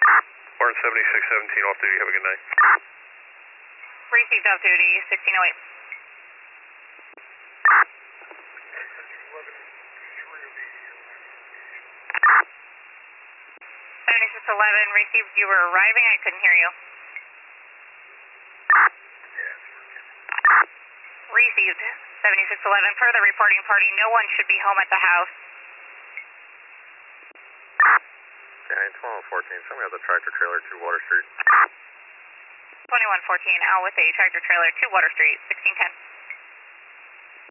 Barn 7617 off duty, have a good night. Received off duty, 1608. 7611, received you were arriving, I couldn't hear you. Received, 7611, per the reporting party, no one should be home at the house. Okay, 2114, somebody has a tractor trailer to Water Street. 2114, out with a tractor trailer to Water Street, 1610.